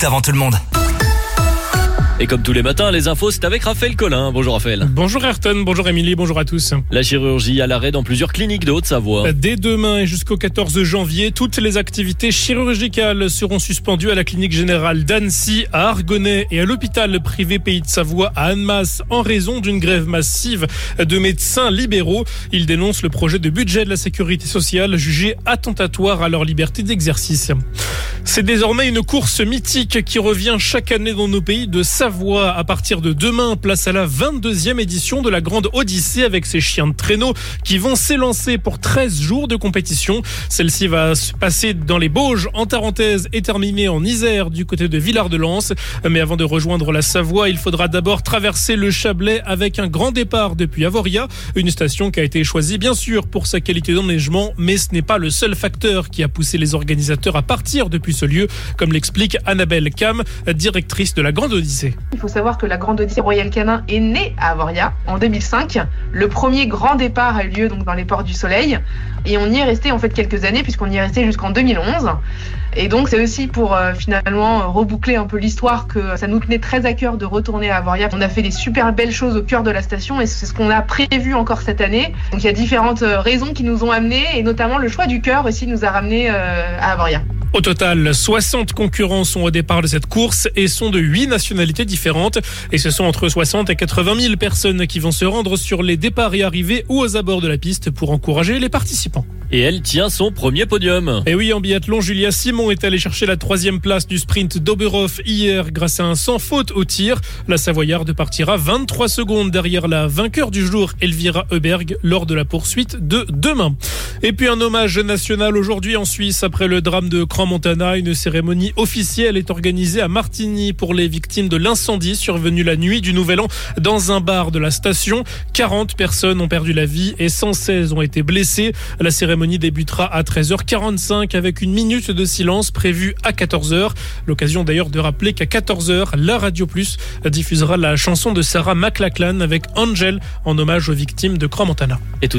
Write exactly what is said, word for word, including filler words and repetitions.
minutes avant tout le monde. Et comme tous les matins, les infos, c'est avec Raphaël Collin. Bonjour Raphaël. Bonjour Ayrton, bonjour Émilie, bonjour à tous. La chirurgie à l'arrêt dans plusieurs cliniques de Haute-Savoie. Dès demain et jusqu'au quatorze janvier, toutes les activités chirurgicales seront suspendues à la clinique générale d'Annecy, à Argonnet et à l'hôpital privé Pays de Savoie à Annemasse en raison d'une grève massive de médecins libéraux. Ils dénoncent le projet de budget de la sécurité sociale jugé attentatoire à leur liberté d'exercice. C'est désormais une course mythique qui revient chaque année dans nos pays de Savoie. À partir de demain, place à la vingt-deuxième édition de la Grande Odyssée avec ses chiens de traîneau qui vont s'élancer pour treize jours de compétition. Celle-ci va se passer dans les Bauges en Tarentaise et terminer en Isère du côté de Villard-de-Lans. Mais avant de rejoindre la Savoie, il faudra d'abord traverser le Chablais avec un grand départ depuis Avoria, une station qui a été choisie bien sûr pour sa qualité d'enneigement, mais ce n'est pas le seul facteur qui a poussé les organisateurs à partir depuis ce lieu, comme l'explique Annabelle Cam, directrice de la Grande Odyssée. Il faut savoir que la Grande Odyssée Royal Canin est née à Avoria en deux mille cinq. Le premier grand départ a eu lieu donc dans les Ports du Soleil et on y est resté en fait quelques années puisqu'on y est resté jusqu'en deux mille onze. Et donc c'est aussi pour euh, finalement reboucler un peu l'histoire que ça nous tenait très à cœur de retourner à Avoria. On a fait des super belles choses au cœur de la station et c'est ce qu'on a prévu encore cette année. Donc il y a différentes raisons qui nous ont amenés et notamment le choix du cœur aussi nous a ramenés euh, à Avoria. Au total, soixante concurrents sont au départ de cette course et sont de huit nationalités différentes. Et ce sont entre soixante et quatre-vingt mille personnes qui vont se rendre sur les départs et arrivées ou aux abords de la piste pour encourager les participants. Et elle tient son premier podium. Et oui, en biathlon, Julia Simon est allée chercher la troisième place du sprint d'Oberhof hier grâce à un sans faute au tir. La Savoyarde partira vingt-trois secondes derrière la vainqueur du jour, Elvira Heuberg, lors de la poursuite de demain. Et puis un hommage national aujourd'hui en Suisse après le drame de Crans-Montana. Une cérémonie officielle est organisée à Martigny pour les victimes de l'incendie survenu la nuit du Nouvel An dans un bar de la station. quarante personnes ont perdu la vie et cent seize ont été blessées. La cérémonie débutera à treize heures quarante-cinq avec une minute de silence prévue à quatorze heures. L'occasion d'ailleurs de rappeler qu'à quatorze heures, la Radio Plus diffusera la chanson de Sarah McLachlan avec Angel en hommage aux victimes de Crans-Montana. Et tout